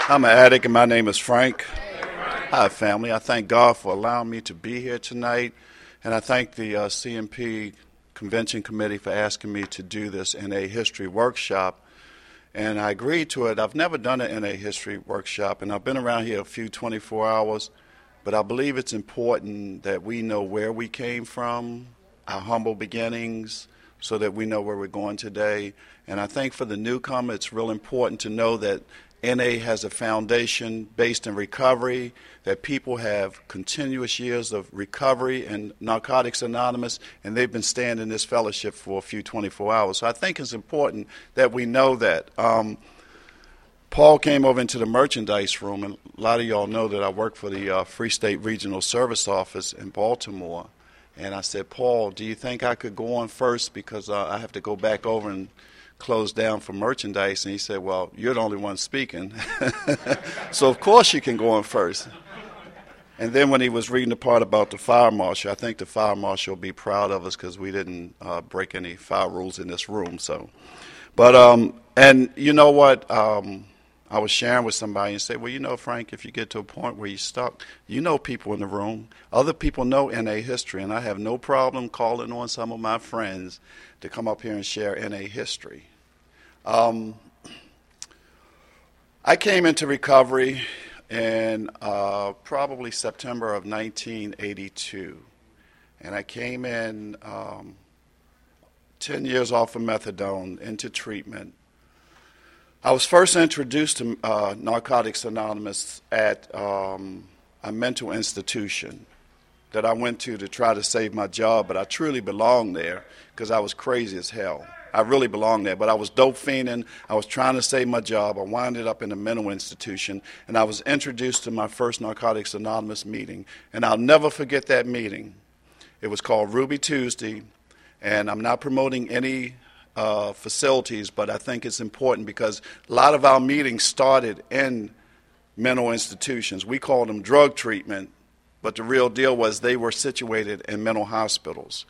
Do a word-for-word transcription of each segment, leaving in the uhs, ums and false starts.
I'm an addict, and my name is Frank. Hi, family. I thank God for allowing me to be here tonight, and I thank the uh, C M P Convention Committee for asking me to do this N A history workshop, and I agreed to it. I've never done an N A history workshop, and I've been around here a few twenty-four hours, but I believe it's important that we know where we came from, our humble beginnings, so that we know where we're going today. And I think for the newcomer, it's real important to know that N A has a foundation based in recovery, that people have continuous years of recovery in Narcotics Anonymous, and they've been staying in this fellowship for a few twenty-four hours. So I think it's important that we know that. Um, Paul came over into the merchandise room, and a lot of y'all know that I work for the uh, Free State Regional Service Office in Baltimore. And I said, Paul, do you think I could go on first because uh, I have to go back over and close down for merchandise? And he said, well, you're the only one speaking. So, of course, you can go on first. And then when he was reading the part about the fire marshal, I think the fire marshal will be proud of us because we didn't uh, break any fire rules in this room. So, But, um, and you know what? Um, I was sharing with somebody and said, well, you know, Frank, if you get to a point where you're stuck, you know people in the room. Other people know N A history, and I have no problem calling on some of my friends to come up here and share N A history. Um, I came into recovery in uh, probably September of nineteen eighty-two, and I came in um, ten years off of methadone into treatment. I was first introduced to uh, Narcotics Anonymous at um, a mental institution that I went to to try to save my job, but I truly belonged there because I was crazy as hell. I really belonged there, but I was dope fiending. I was trying to save my job. I wound up in a mental institution, and I was introduced to my first Narcotics Anonymous meeting, and I'll never forget that meeting. It was called Ruby Tuesday, and I'm not promoting any Uh, facilities, but I think it's important because a lot of our meetings started in mental institutions. We called them drug treatment, but the real deal was they were situated in mental hospitals.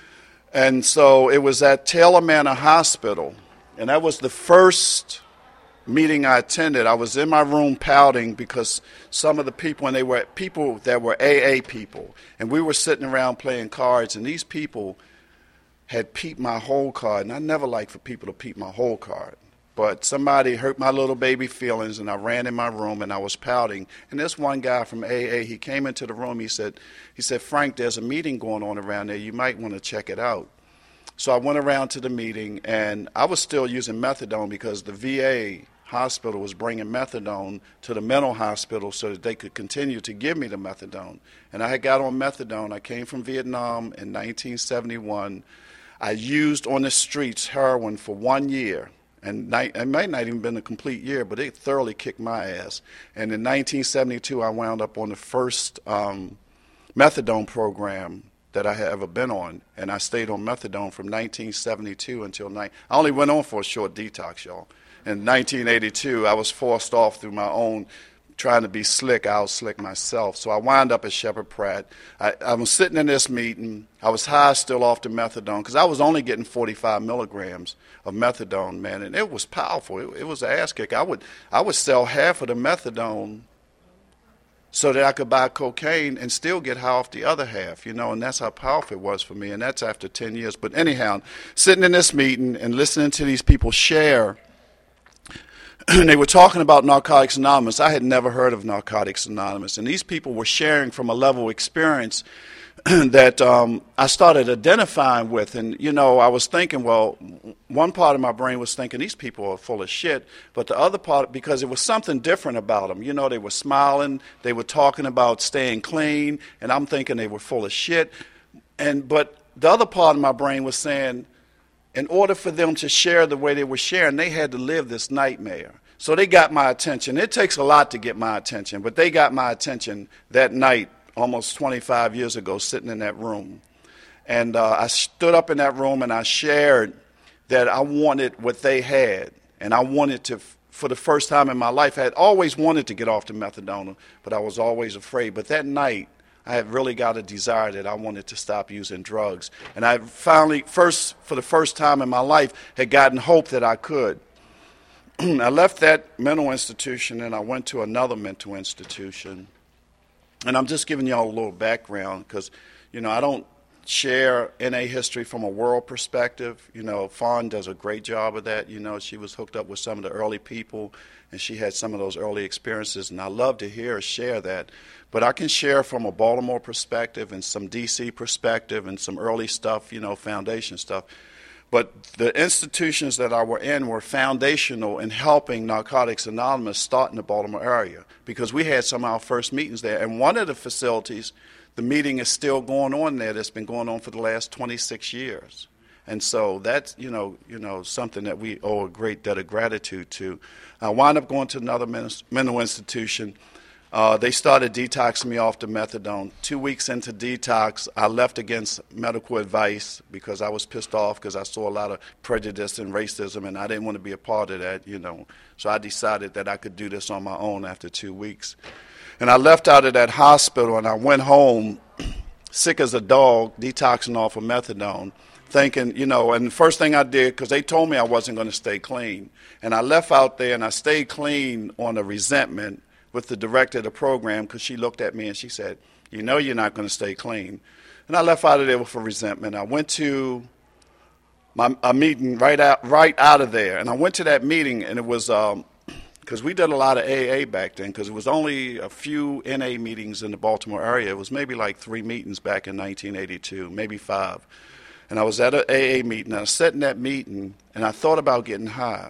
And so it was at Taylor Manor Hospital, and that was the first meeting I attended. I was in my room pouting because some of the people, and they were people that were A A people, and we were sitting around playing cards, and these people had peeped my whole card, and I never like for people to peep my whole card. But somebody hurt my little baby feelings, and I ran in my room, and I was pouting. And this one guy from A A, he came into the room. He said, he said, Frank, there's a meeting going on around there. You might want to check it out. So I went around to the meeting, and I was still using methadone because the V A hospital was bringing methadone to the mental hospital so that they could continue to give me the methadone. And I had got on methadone. I came from Vietnam in nineteen seventy-one. I used on the streets heroin for one year, and it might not even been a complete year, but it thoroughly kicked my ass. And in nineteen seventy-two, I wound up on the first um, methadone program that I had ever been on, and I stayed on methadone from nineteen seventy-two until ni- I only went on for a short detox, y'all. In nineteen eighty-two, I was forced off through my own trying to be slick. I was slick myself. So I wound up at Shepherd Pratt. I, I was sitting in this meeting. I was high still off the methadone because I was only getting forty-five milligrams of methadone, man, and it was powerful. It, it was an ass kick. I would, I would sell half of the methadone so that I could buy cocaine and still get high off the other half, you know, and that's how powerful it was for me, and that's after ten years. But anyhow, sitting in this meeting and listening to these people share, and they were talking about Narcotics Anonymous. I had never heard of Narcotics Anonymous, and these people were sharing from a level of experience that um, I started identifying with. And, you know, I was thinking, well, one part of my brain was thinking these people are full of shit, but the other part, because it was something different about them. You know, they were smiling, they were talking about staying clean, and I'm thinking they were full of shit. And but the other part of my brain was saying, in order for them to share the way they were sharing, they had to live this nightmare. So they got my attention. It takes a lot to get my attention, but they got my attention that night, almost twenty-five years ago, sitting in that room. And uh, I stood up in that room and I shared that I wanted what they had, and I wanted to, for the first time in my life, I had always wanted to get off the methadone, but I was always afraid. But that night, I had really got a desire that I wanted to stop using drugs. And I finally, first, for the first time in my life, had gotten hope that I could. I left that mental institution and I went to another mental institution. And I'm just giving y'all a little background because, you know, I don't share N A history from a world perspective. You know, Fawn does a great job of that. You know, she was hooked up with some of the early people and she had some of those early experiences, and I love to hear her share that. But I can share from a Baltimore perspective and some D C perspective and some early stuff, you know, foundation stuff. But the institutions that I were in were foundational in helping Narcotics Anonymous start in the Baltimore area because we had some of our first meetings there. And one of the facilities, the meeting is still going on there that's been going on for the last twenty-six years. And so that's, you know, you know, something that we owe a great debt of gratitude to. I wound up going to another mental institution. Uh, they started detoxing me off the methadone. Two weeks into detox, I left against medical advice because I was pissed off because I saw a lot of prejudice and racism, and I didn't want to be a part of that, you know. So I decided that I could do this on my own after two weeks. And I left out of that hospital, and I went home sick as a dog, detoxing off of methadone, thinking, you know, and the first thing I did, because they told me I wasn't going to stay clean, and I left out there and I stayed clean on a resentment with the director of the program because she looked at me and she said, you know you're not going to stay clean. And I left out of there with a resentment. I went to my a meeting right out right out of there, and I went to that meeting, and it was because um, we did a lot of A A back then because it was only a few N A meetings in the Baltimore area. It was maybe like three meetings back in nineteen eighty-two, maybe five. And I was at an A A meeting, and I sat in that meeting, and I thought about getting high.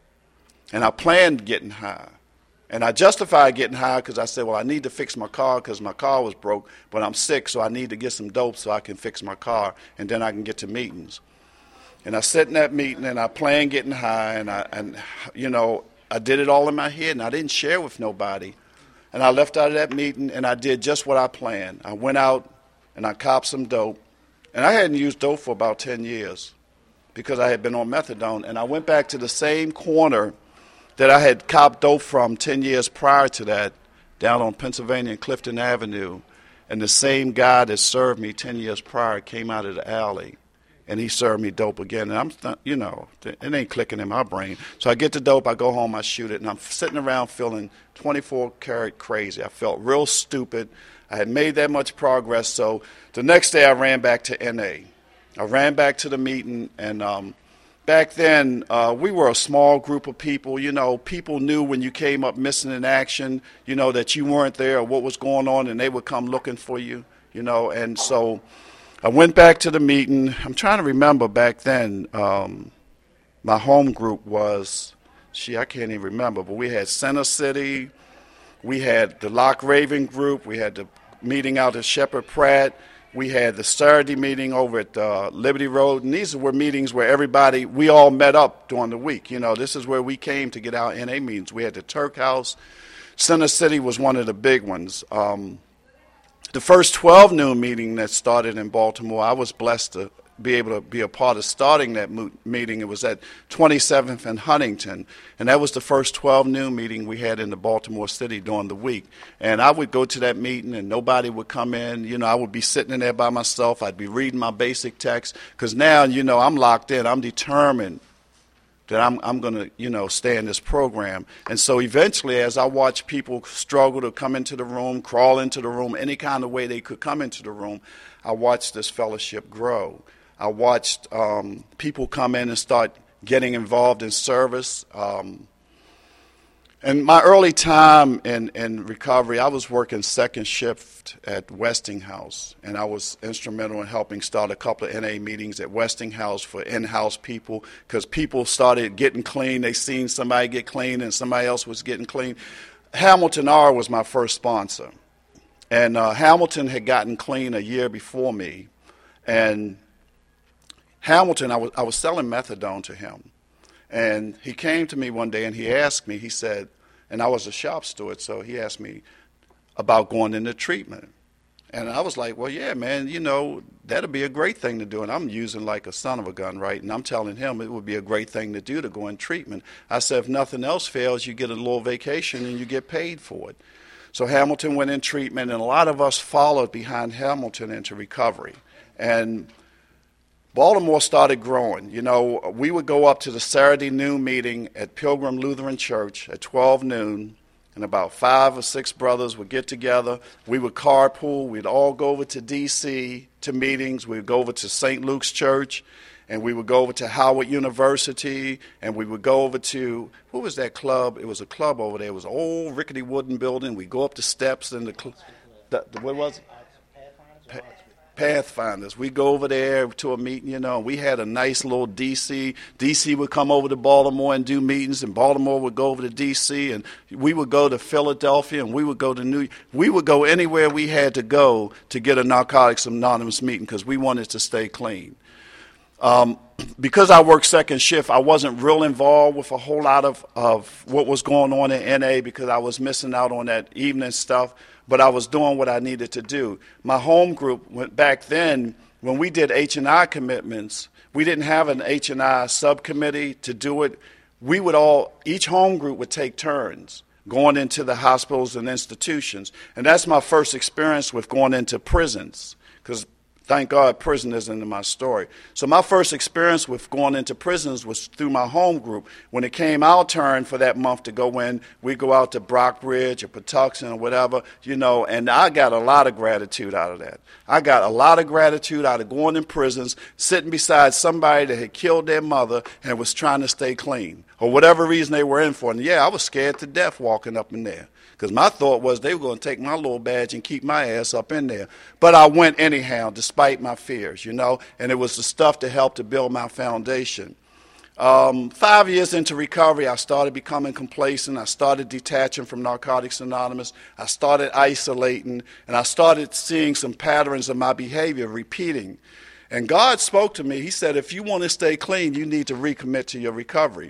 And I planned getting high. And I justified getting high because I said, well, I need to fix my car because my car was broke, but I'm sick, so I need to get some dope so I can fix my car, and then I can get to meetings. And I sat in that meeting, and I planned getting high, and, I, and you know, I did it all in my head, and I didn't share with nobody. And I left out of that meeting, and I did just what I planned. I went out, and I copped some dope. And I hadn't used dope for about ten years because I had been on methadone. And I went back to the same corner that I had copped dope from ten years prior to that, down on Pennsylvania and Clifton Avenue. And the same guy that served me ten years prior came out of the alley, and he served me dope again. And I'm, you know, it ain't clicking in my brain. So I get the dope, I go home, I shoot it, and I'm sitting around feeling twenty-four karat crazy. I felt real stupid. I had made that much progress. So the next day I ran back to N A. I ran back to the meeting, and um, back then, uh, we were a small group of people. You know, people knew when you came up missing in action, you know, that you weren't there or what was going on, and they would come looking for you, you know. And so I went back to the meeting. I'm trying to remember back then, um, my home group was, gee, I can't even remember, but we had Center City, we had the Lock Raven group, we had the meeting out at Shepherd Pratt, we had the Saturday meeting over at uh, Liberty Road, and these were meetings where everybody, we all met up during the week. You know, this is where we came to get our N A meetings. We had the Turk House. Center City was one of the big ones. Um, the first twelve noon meeting that started in Baltimore, I was blessed to be able to be a part of starting that mo- meeting. It was at twenty-seventh and Huntington, and that was the first twelve noon meeting we had in the Baltimore City during the week. And I would go to that meeting, and nobody would come in. You know, I would be sitting in there by myself. I'd be reading my basic text, because now, you know, I'm locked in. I'm determined that I'm, I'm going to, you know, stay in this program. And so eventually, as I watched people struggle to come into the room, crawl into the room, any kind of way they could come into the room, I watched this fellowship grow. I watched um, people come in and start getting involved in service. Um, in my early time in, in recovery, I was working second shift at Westinghouse, and I was instrumental in helping start a couple of N A meetings at Westinghouse for in-house people, because people started getting clean. They seen somebody get clean, and somebody else was getting clean. Hamilton R was my first sponsor, and uh, Hamilton had gotten clean a year before me, and Hamilton, I was, I was selling methadone to him, and he came to me one day and he asked me, he said, and I was a shop steward, so he asked me about going into treatment. And I was like, well, yeah, man, you know, that'd be a great thing to do. And I'm using like a son of a gun, right? And I'm telling him it would be a great thing to do to go in treatment. I said, if nothing else fails, you get a little vacation and you get paid for it. So Hamilton went in treatment, and a lot of us followed behind Hamilton into recovery. And Baltimore started growing. You know, we would go up to the Saturday noon meeting at Pilgrim Lutheran Church at twelve noon, and about five or six brothers would get together. We would carpool. We'd all go over to D C to meetings. We'd go over to Saint Luke's Church, and we would go over to Howard University, and we would go over to, what was that club? It was a club over there. It was an old rickety wooden building. We'd go up the steps in the, cl- the, the what was it? Pa- Pathfinders. We go over there to a meeting, you know, and we had a nice little D C. D C would come over to Baltimore and do meetings, and Baltimore would go over to D C, and we would go to Philadelphia, and we would go to New York. We would go anywhere we had to go to get a Narcotics Anonymous meeting because we wanted to stay clean. Um, because I worked second shift, I wasn't real involved with a whole lot of, of what was going on in N A because I was missing out on that evening stuff, but I was doing what I needed to do. My home group, went back then, when we did H and I commitments, we didn't have an H and I subcommittee to do it. We would all, each home group would take turns going into the hospitals and institutions. And that's my first experience with going into prisons, because thank God prison isn't in my story. So my first experience with going into prisons was through my home group. When it came our turn for that month to go in, we go out to Brockridge or Patuxent or whatever, you know, and I got a lot of gratitude out of that. I got a lot of gratitude out of going in prisons, sitting beside somebody that had killed their mother and was trying to stay clean, or whatever reason they were in for. And yeah, I was scared to death walking up in there, because my thought was they were going to take my little badge and keep my ass up in there. But I went anyhow, despite my fears, you know, and it was the stuff to help to build my foundation. Um, five years into recovery, I started becoming complacent. I started detaching from Narcotics Anonymous. I started isolating, and I started seeing some patterns of my behavior repeating. And God spoke to me. He said, if you want to stay clean, you need to recommit to your recovery.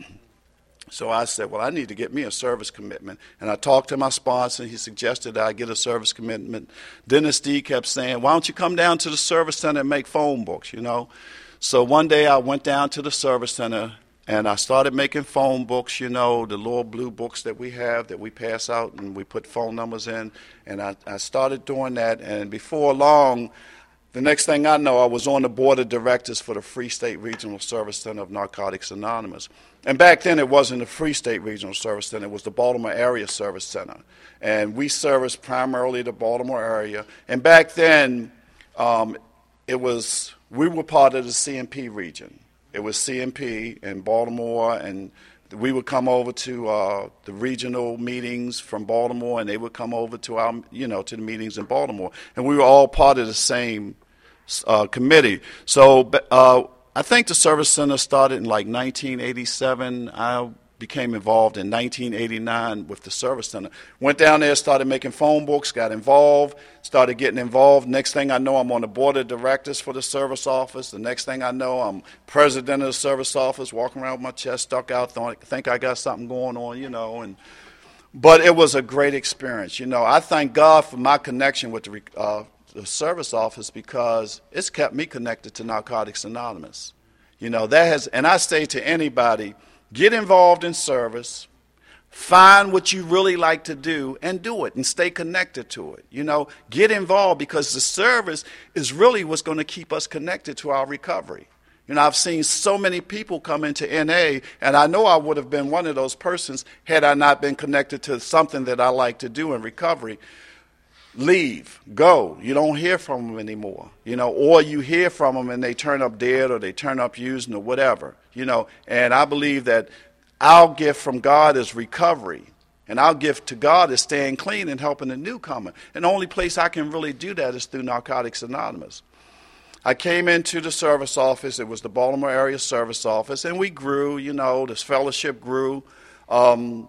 So I said, well, I need to get me a service commitment. And I talked to my sponsor. He suggested that I get a service commitment. Dennis D kept saying, why don't you come down to the service center and make phone books, you know? So one day I went down to the service center, and I started making phone books, you know, the little blue books that we have that we pass out, and we put phone numbers in. And I, I started doing that, and before long, the next thing I know, I was on the board of directors for the Free State Regional Service Center of Narcotics Anonymous. And back then, it wasn't the Free State Regional Service Center. It was the Baltimore Area Service Center. And we serviced primarily the Baltimore area. And back then, um, it was we were part of the C M P region. It was C M P in Baltimore, and we would come over to uh, the regional meetings from Baltimore, and they would come over to our, you know, to the meetings in Baltimore. And we were all part of the same uh, committee. So uh, I think the service center started in like nineteen eighty-seven. I became involved in nineteen eighty-nine with the service center. Went down there, started making phone books, got involved, started getting involved. Next thing I know, I'm on the board of directors for the service office. The next thing I know, I'm president of the service office, walking around with my chest stuck out, think I got something going on, you know. And but it was a great experience. You know, I thank God for my connection with the, uh, the service office, because it's kept me connected to Narcotics Anonymous. You know, that has, and I say to anybody, get involved in service, find what you really like to do, and do it, and stay connected to it. You know, get involved, because the service is really what's going to keep us connected to our recovery. You know, I've seen so many people come into N A, and I know I would have been one of those persons had I not been connected to something that I like to do in recovery. Leave, go. You don't hear from them anymore, you know, or you hear from them and they turn up dead, or they turn up using, or whatever, you know. And I believe that our gift from God is recovery, and our gift to God is staying clean and helping the newcomer. And the only place I can really do that is through Narcotics Anonymous. I came into the service office. It was the Baltimore Area Service Office, and we grew, you know, this fellowship grew. Um,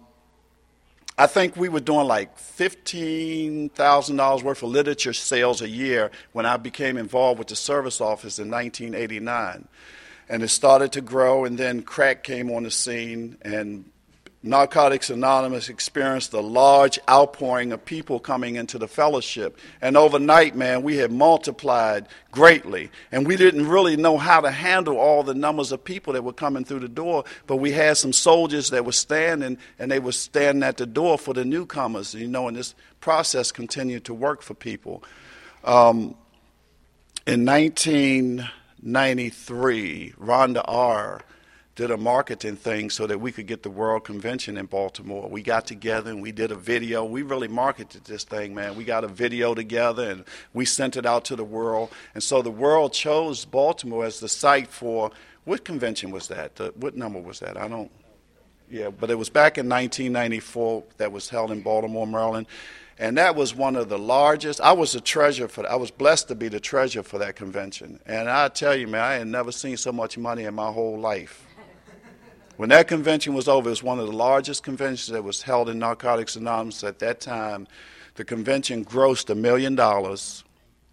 I think we were doing like fifteen thousand dollars worth of literature sales a year when I became involved with the service office in nineteen eighty-nine. And it started to grow, and then crack came on the scene, and Narcotics Anonymous experienced a large outpouring of people coming into the fellowship. And overnight, man, we had multiplied greatly. And we didn't really know how to handle all the numbers of people that were coming through the door. But we had some soldiers that were standing, and they were standing at the door for the newcomers, you know, and this process continued to work for people. Um, in nineteen ninety-three, Rhonda R. did a marketing thing so that we could get the World Convention in Baltimore. We got together and we did a video. We really marketed this thing, man. We got a video together and we sent it out to the world. And so the world chose Baltimore as the site for, what convention was that? The, what number was that? I don't, yeah, but it was back in nineteen ninety-four that was held in Baltimore, Maryland. And that was one of the largest. I was the treasurer for. I was blessed to be the treasurer for that convention. And I tell you, man, I had never seen so much money in my whole life. When that convention was over, it was one of the largest conventions that was held in Narcotics Anonymous at that time. The convention grossed a million dollars,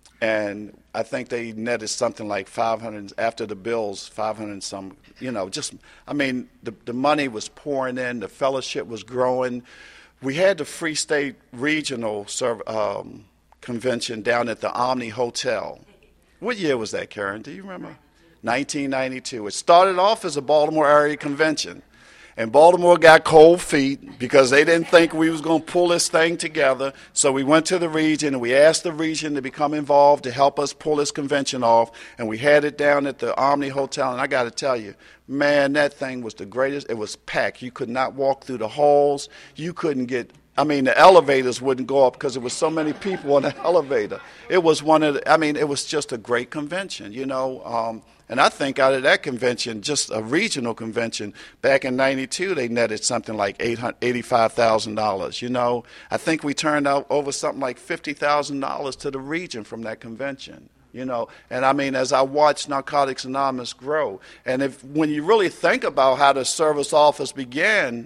and I think they netted something like five hundred after the bills, five hundred some. You know, just I mean, the the money was pouring in. The fellowship was growing. We had the Free State Regional um, Convention down at the Omni Hotel. What year was that, Karen? Do you remember? nineteen ninety-two. It started off as a Baltimore area convention. And Baltimore got cold feet because they didn't think we was going to pull this thing together. So we went to the region and we asked the region to become involved to help us pull this convention off. And we had it down at the Omni Hotel. And I got to tell you, man, that thing was the greatest. It was packed. You could not walk through the halls. You couldn't get, I mean, the elevators wouldn't go up because there was so many people on the elevator. It was one of the, I mean, it was just a great convention, you know. Um, And I think out of that convention, just a regional convention, back in ninety-two, they netted something like eighty-five thousand dollars. You know, I think we turned out over something like fifty thousand dollars to the region from that convention. You know, and I mean, as I watched Narcotics Anonymous grow, and if when you really think about how the service office began,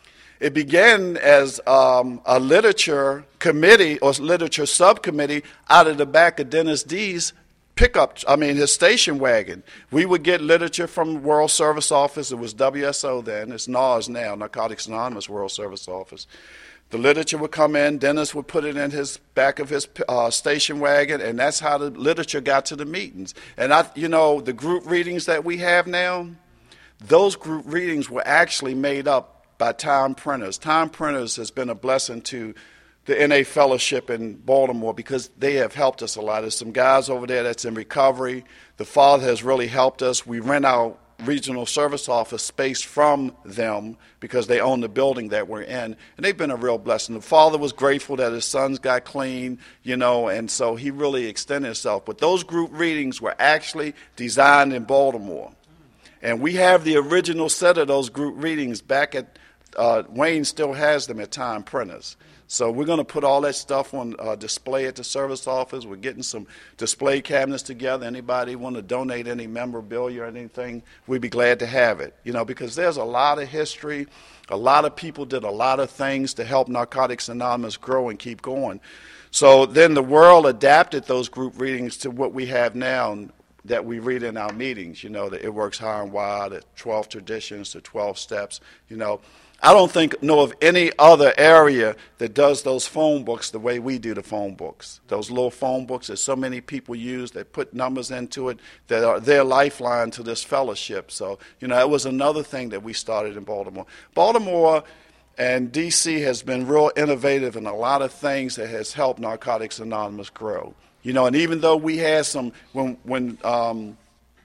it began as um, a literature committee or literature subcommittee out of the back of Dennis D's pickup, I mean, his station wagon. We would get literature from World Service Office. It was W S O then. It's N A R S now, Narcotics Anonymous World Service Office. The literature would come in. Dennis would put it in his back of his uh, station wagon, and that's how the literature got to the meetings. And, I, you know, the group readings that we have now, those group readings were actually made up by Time Printers. Time Printers has been a blessing to the N A Fellowship in Baltimore because they have helped us a lot. There's some guys over there that's in recovery. The father has really helped us. We rent our regional service office space from them because they own the building that we're in, and they've been a real blessing. The father was grateful that his sons got clean, you know, and so he really extended himself. But those group readings were actually designed in Baltimore, and we have the original set of those group readings back at, uh, Wayne still has them at Time Printers. So we're going to put all that stuff on uh, display at the service office. We're getting some display cabinets together. Anybody want to donate any memorabilia or anything, we'd be glad to have it. You know, because there's a lot of history. A lot of people did a lot of things to help Narcotics Anonymous grow and keep going. So then the world adapted those group readings to what we have now that we read in our meetings. You know, the It Works High and Wide, the twelve Traditions, the twelve Steps, you know. I don't think know of any other area that does those phone books the way we do the phone books. Those little phone books that so many people use, that put numbers into it, that are their lifeline to this fellowship. So, you know, that was another thing that we started in Baltimore. Baltimore and D C has been real innovative in a lot of things that has helped Narcotics Anonymous grow. You know, and even though we had some, when, when um,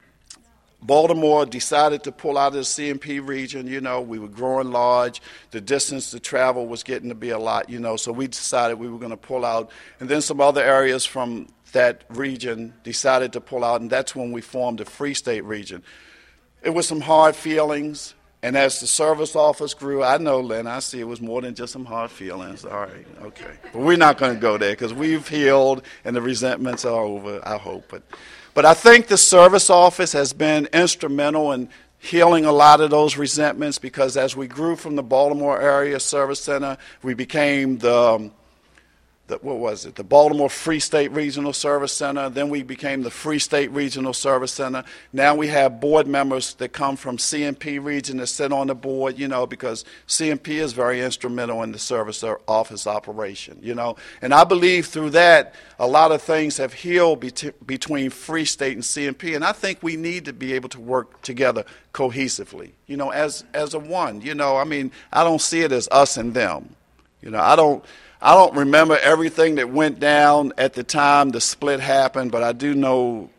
Baltimore decided to pull out of the C M P region, you know, we were growing large. The distance to travel was getting to be a lot, you know, so we decided we were going to pull out. And then some other areas from that region decided to pull out, and that's when we formed the Free State region. It was some hard feelings, and as the service office grew, I know, Lynn, I see it was more than just some hard feelings. All right, okay. But we're not going to go there because we've healed, and the resentments are over, I hope. But But I think the service office has been instrumental in healing a lot of those resentments because as we grew from the Baltimore Area Service Center, we became the, um, the what was it, the Baltimore Free State Regional Service Center. Then we became the Free State Regional Service Center. Now we have board members that come from C M P region that sit on the board, you know, because C M P is very instrumental in the service office operation, you know. And I believe through that, a lot of things have healed be- between Free State and C M P, and I think we need to be able to work together cohesively, you know, as as a one. You know, I mean, I don't see it as us and them. You know, I don't I don't remember everything that went down at the time the split happened, but I do know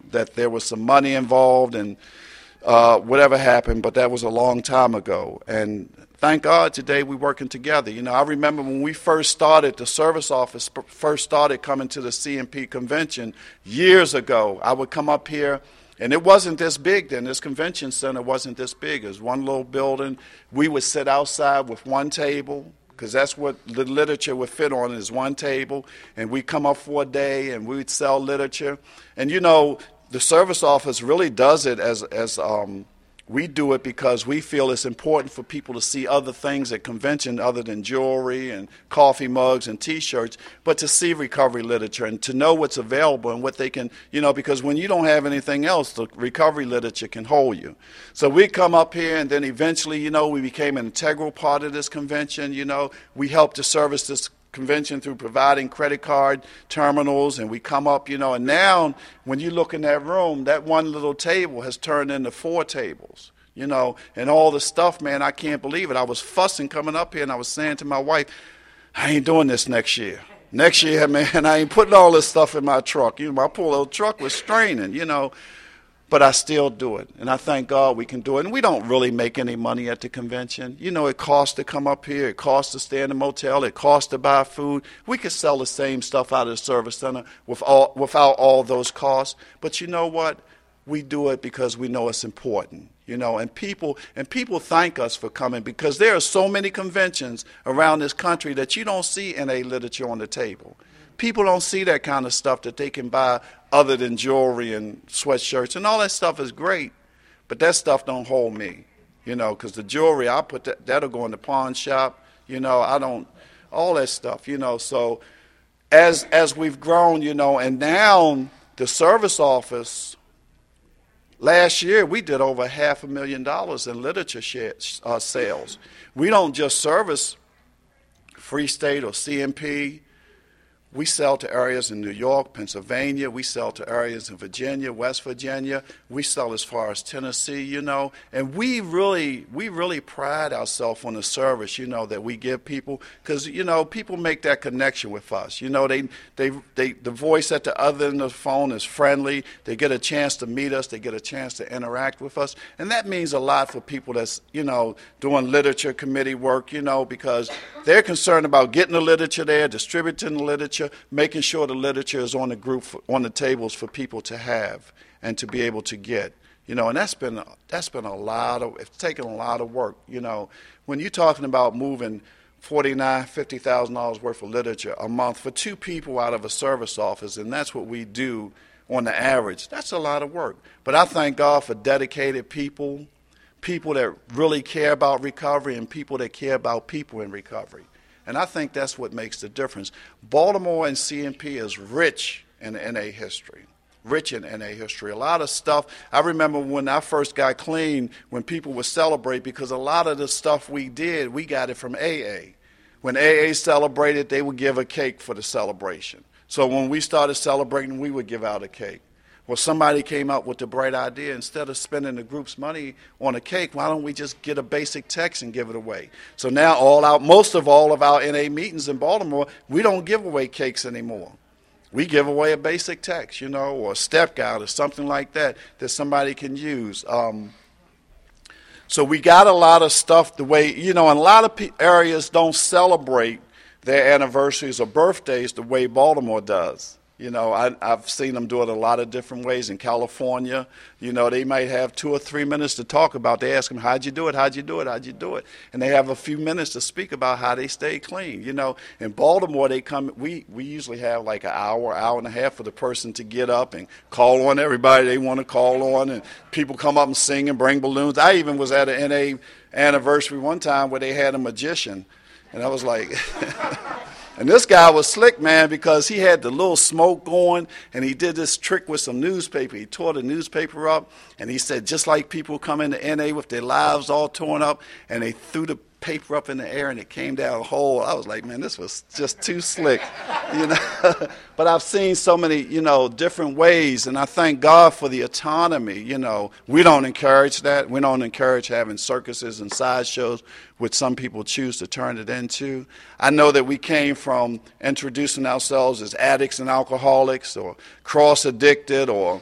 that there was some money involved and uh, whatever happened, but that was a long time ago. And thank God today we're working together. You know, I remember when we first started, the service office first started coming to the C and P convention years ago. I would come up here, and it wasn't this big then. This convention center wasn't this big. It was one little building. We would sit outside with one table, because that's what the literature would fit on, is one table. And we'd come up for a day, and we'd sell literature. And, you know, the service office really does it as, as um, we do it because we feel it's important for people to see other things at convention other than jewelry and coffee mugs and T-shirts, but to see recovery literature and to know what's available and what they can, you know, because when you don't have anything else, the recovery literature can hold you. So we come up here, and then eventually, you know, we became an integral part of this convention. You know, we helped to service this convention through providing credit card terminals, and we come up, you know, and now when you look in that room, that one little table has turned into four tables, you know, and all the stuff, man, I can't believe it. I was fussing coming up here, and I was saying to my wife, I ain't doing this next year. Next year, man, I ain't putting all this stuff in my truck. You know, my poor little truck was straining, you know. But I still do it, and I thank God we can do it. And we don't really make any money at the convention. You know, it costs to come up here. It costs to stay in the motel. It costs to buy food. We could sell the same stuff out of the service center with all, without all those costs. But you know what? We do it because we know it's important. You know, and people and people thank us for coming, because there are so many conventions around this country that you don't see N A literature on the table. People don't see that kind of stuff that they can buy other than jewelry and sweatshirts, and all that stuff is great, but that stuff don't hold me, you know, because the jewelry, I put that, that'll go in the pawn shop, you know, I don't, all that stuff, you know. So as as we've grown, you know, and now the service office, last year we did over half a million dollars in literature share, uh, sales. We don't just service Free State or C M P. We sell to areas in New York, Pennsylvania. We sell to areas in Virginia, West Virginia. We sell as far as Tennessee, you know. And we really, we really pride ourselves on the service, you know, that we give people, because, you know, people make that connection with us. You know, they, they, they, the voice at the other end of the phone is friendly. They get a chance to meet us. They get a chance to interact with us. And that means a lot for people that's, you know, doing literature committee work, you know, because they're concerned about getting the literature there, distributing the literature, making sure the literature is on the group, for, on the tables for people to have and to be able to get, you know. And that's been that's been a lot of, it's taken a lot of work, you know. When you're talking about moving forty-nine, fifty thousand dollars worth of literature a month for two people out of a service office, and that's what we do on the average. That's a lot of work. But I thank God for dedicated people, people that really care about recovery, and people that care about people in recovery. And I think that's what makes the difference. Baltimore and C and P is rich in N A history, rich in N A history. A lot of stuff. I remember when I first got clean, when people would celebrate, because a lot of the stuff we did, we got it from A A. When A A celebrated, they would give a cake for the celebration. So when we started celebrating, we would give out a cake. Well, somebody came up with the bright idea, instead of spending the group's money on a cake, why don't we just get a basic text and give it away? So now all out, most of all of our N A meetings in Baltimore, we don't give away cakes anymore. We give away a basic text, you know, or a step guide or something like that that somebody can use. Um, so we got a lot of stuff the way, you know, and a lot of pe- areas don't celebrate their anniversaries or birthdays the way Baltimore does. You know, I, I've seen them do it a lot of different ways. In California, you know, they might have two or three minutes to talk about. They ask them, how'd you do it? How'd you do it? How'd you do it? And they have a few minutes to speak about how they stay clean. You know, in Baltimore, they come. We, we usually have like an hour, hour and a half for the person to get up and call on everybody they want to call on. And people come up and sing and bring balloons. I even was at an N A anniversary one time where they had a magician. And I was like... And this guy was slick, man, because he had the little smoke going, and he did this trick with some newspaper. He tore the newspaper up, and he said, just like people come into N A with their lives all torn up, and they threw the paper up in the air, and it came down whole. I was like, man, this was just too slick, you know. But I've seen so many, you know, different ways, and I thank God for the autonomy, you know. We don't encourage that. We don't encourage having circuses and sideshows, which some people choose to turn it into. I know that we came from introducing ourselves as addicts and alcoholics or cross-addicted or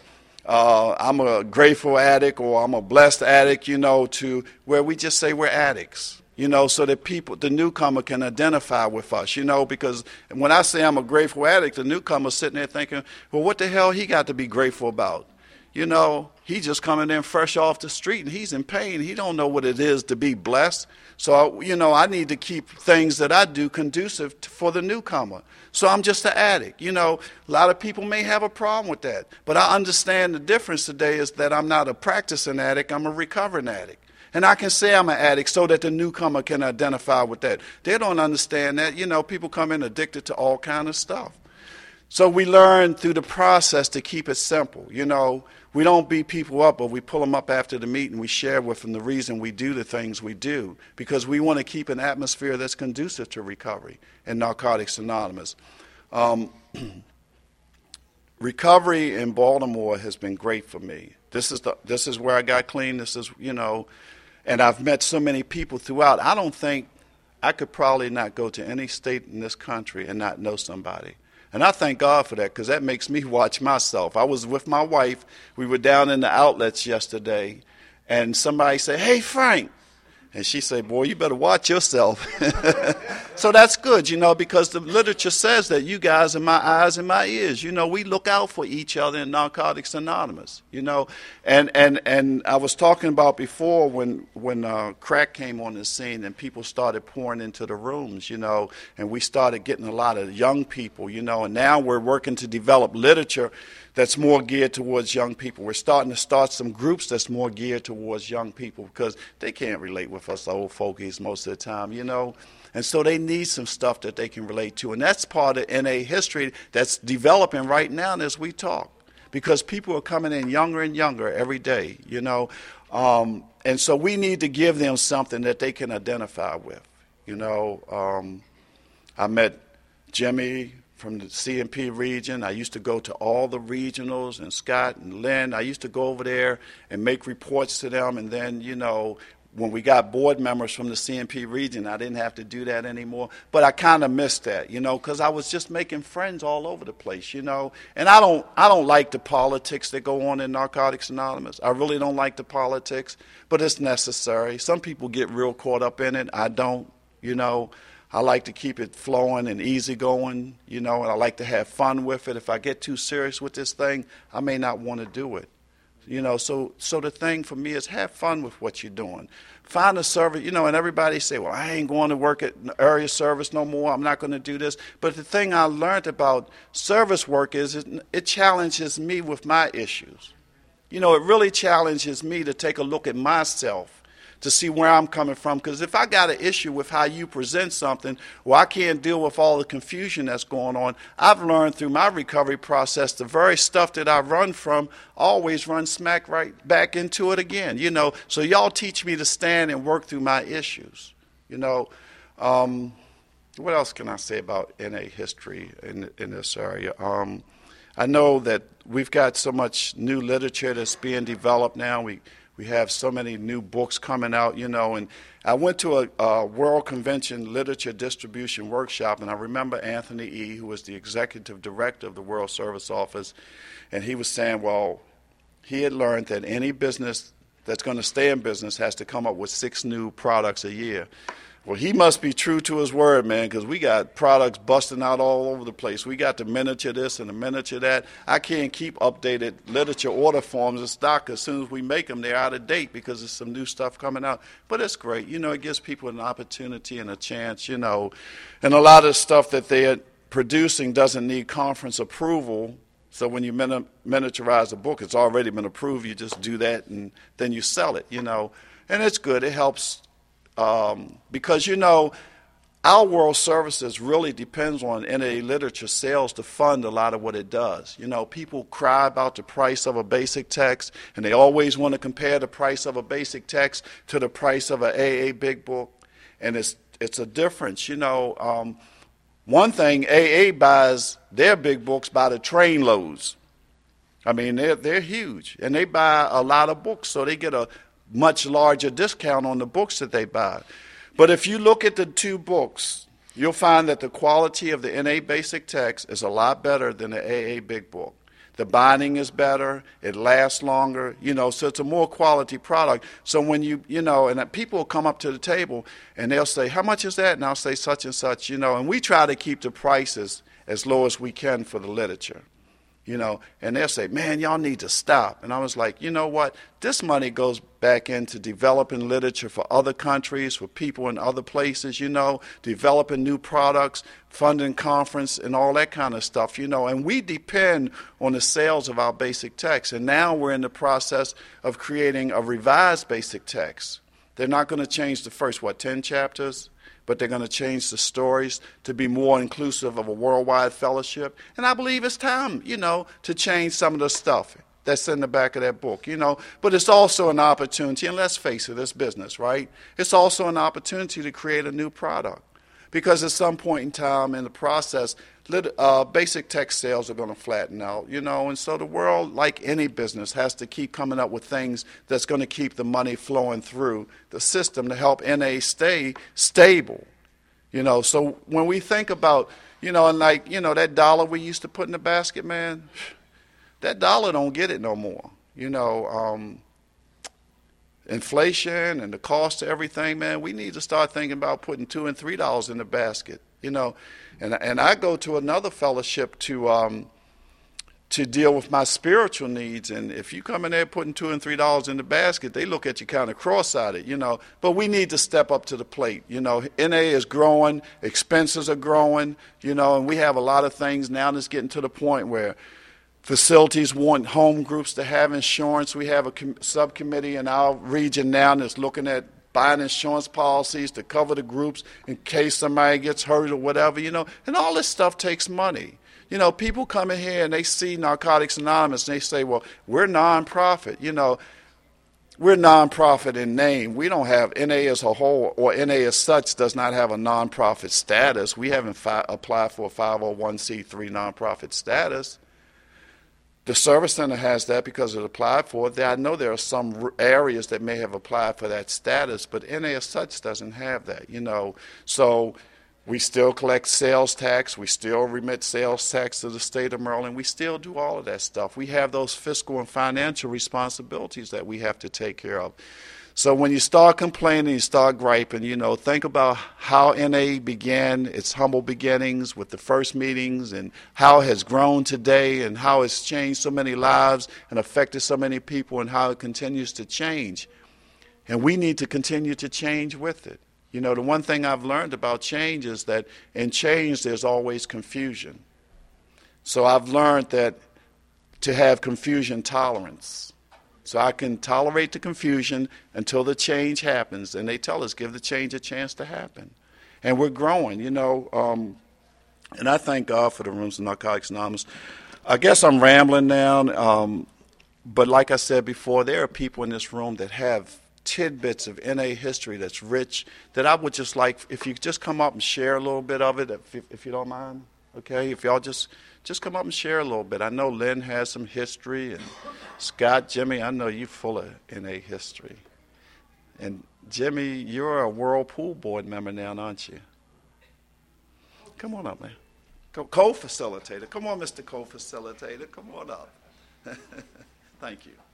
uh, I'm a grateful addict or I'm a blessed addict, you know, to where we just say we're addicts, you know, so that people, the newcomer can identify with us, you know, because when I say I'm a grateful addict, the newcomer's sitting there thinking, well, what the hell he got to be grateful about? You know, he just coming in fresh off the street and he's in pain. He don't know what it is to be blessed. So, you know, I need to keep things that I do conducive to, for the newcomer. So I'm just an addict. You know, a lot of people may have a problem with that. But I understand the difference today is that I'm not a practicing addict. I'm a recovering addict. And I can say I'm an addict so that the newcomer can identify with that. They don't understand that. You know, people come in addicted to all kind of stuff. So we learn through the process to keep it simple. You know, we don't beat people up, but we pull them up after the meeting. We share with them the reason we do the things we do because we want to keep an atmosphere that's conducive to recovery in Narcotics Anonymous. Um, recovery in Baltimore has been great for me. This is the this is where I got clean. This is, you know, and I've met so many people throughout. I don't think I could probably not go to any state in this country and not know somebody. And I thank God for that because that makes me watch myself. I was with my wife. We were down in the outlets yesterday, and somebody said, hey, Frank. And she said, boy, you better watch yourself. So that's good, you know, because the literature says that you guys are my eyes and my ears. You know, we look out for each other in Narcotics Anonymous, you know. And and, and I was talking about before when, when uh, crack came on the scene and people started pouring into the rooms, you know, and we started getting a lot of young people, you know, and now we're working to develop literature that's more geared towards young people. We're starting to start some groups that's more geared towards young people because they can't relate with us old folkies most of the time, you know. And so they need some stuff that they can relate to. And that's part of N A history that's developing right now as we talk because people are coming in younger and younger every day, you know. Um, and so we need to give them something that they can identify with, you know. Um, I met Jimmy from the C and P region. I used to go to all the regionals, and Scott and Lynn. I used to go over there and make reports to them. And then, you know, when we got board members from the C and P region, I didn't have to do that anymore. But I kind of missed that, you know, because I was just making friends all over the place, you know. And I don't, I don't like the politics that go on in Narcotics Anonymous. I really don't like the politics, but it's necessary. Some people get real caught up in it. I don't, you know. I like to keep it flowing and easy going, you know, and I like to have fun with it. If I get too serious with this thing, I may not want to do it. You know, so so the thing for me is have fun with what you're doing. Find a service, you know, and everybody say, well, I ain't going to work at area service no more. I'm not going to do this. But the thing I learned about service work is it, it challenges me with my issues. You know, it really challenges me to take a look at myself to see where I'm coming from. Because if I got an issue with how you present something, well, I can't deal with all the confusion that's going on. I've learned through my recovery process the very stuff that I run from, always run smack right back into it again, you know. So y'all teach me to stand and work through my issues, you know. Um, what else can I say about N A history in, in this area? Um, I know that we've got so much new literature that's being developed now. We We have so many new books coming out, you know, and I went to a, a World Convention Literature Distribution Workshop, and I remember Anthony E., who was the executive director of the World Service Office, and he was saying, well, he had learned that any business that's going to stay in business has to come up with six new products a year. Well, he must be true to his word, man, because we got products busting out all over the place. We got the miniature this and the miniature that. I can't keep updated literature order forms in stock. As soon as we make them, they're out of date because there's some new stuff coming out. But it's great. You know, it gives people an opportunity and a chance, you know. And a lot of stuff that they're producing doesn't need conference approval. So when you mini- miniaturize a book, it's already been approved. You just do that, and then you sell it, you know. And it's good. It helps. Um, because, you know, our World Services really depends on N A literature sales to fund a lot of what it does. You know, people cry about the price of a basic text, and they always want to compare the price of a basic text to the price of an A A big book, and it's it's a difference. You know, um, one thing, A A buys their big books by the train loads. I mean, they're, they're huge, and they buy a lot of books, so they get a much larger discount on the books that they buy. But if you look at the two books, you'll find that the quality of the N A basic text is a lot better than the A A big book. The binding is better. It lasts longer. You know, so it's a more quality product. So when you, you know, and people will come up to the table and they'll say, how much is that? And I'll say such and such, you know, and we try to keep the prices as low as we can for the literature. You know, and they'll say, man, y'all need to stop. And I was like, you know what? This money goes back into developing literature for other countries, for people in other places, you know, developing new products, funding conference and all that kind of stuff, you know. And we depend on the sales of our basic text. And now we're in the process of creating a revised basic text. They're not going to change the first, what, ten chapters? But they're going to change the stories to be more inclusive of a worldwide fellowship. And I believe it's time, you know, to change some of the stuff that's in the back of that book, you know. But it's also an opportunity, and let's face it, it's business, right? It's also an opportunity to create a new product. Because at some point in time in the process, lit, uh, basic text sales are going to flatten out, you know. And so the world, like any business, has to keep coming up with things that's going to keep the money flowing through the system to help N A stay stable, you know. So when we think about, you know, and like, you know, that dollar we used to put in the basket, man, that dollar don't get it no more, you know. Um, Inflation and the cost of everything, man, we need to start thinking about putting two and three dollars in the basket, you know. And and I go to another fellowship to um, to deal with my spiritual needs. And if you come in there putting two and three dollars in the basket, they look at you kind of cross-eyed, you know. But we need to step up to the plate, you know. N A is growing, expenses are growing, you know, and we have a lot of things now that's getting to the point where facilities want home groups to have insurance. We have a com- subcommittee in our region now that's looking at buying insurance policies to cover the groups in case somebody gets hurt or whatever, you know. And all this stuff takes money. You know, people come in here and they see Narcotics Anonymous and they say, well, we're nonprofit. You know, we're nonprofit in name. We don't have N A as a whole, or N A as such does not have a nonprofit status. We haven't fi- applied for a five oh one c three nonprofit status. The Service Center has that because it applied for it. I know there are some areas that may have applied for that status, but N A as such doesn't have that, you know. So we still collect sales tax. We still remit sales tax to the state of Maryland. We still do all of that stuff. We have those fiscal and financial responsibilities that we have to take care of. So when you start complaining, you start griping, you know, think about how N A began its humble beginnings with the first meetings and how it has grown today and how it's changed so many lives and affected so many people and how it continues to change. And we need to continue to change with it. You know, the one thing I've learned about change is that in change there's always confusion. So I've learned that to have confusion tolerance. So I can tolerate the confusion until the change happens. And they tell us, give the change a chance to happen. And we're growing, you know. Um, and I thank God for the Rooms of Narcotics Anonymous. I guess I'm rambling now. Um, but like I said before, there are people in this room that have tidbits of N A history that's rich, that I would just like, if you just come up and share a little bit of it, if, if you don't mind, okay? If y'all just, just come up and share a little bit. I know Lynn has some history, and Scott, Jimmy, I know you're full of N A history. And Jimmy, you're a Whirlpool board member now, aren't you? Come on up, man. Co- co-facilitator. Come on, Mister Co-facilitator. Come on up. Thank you.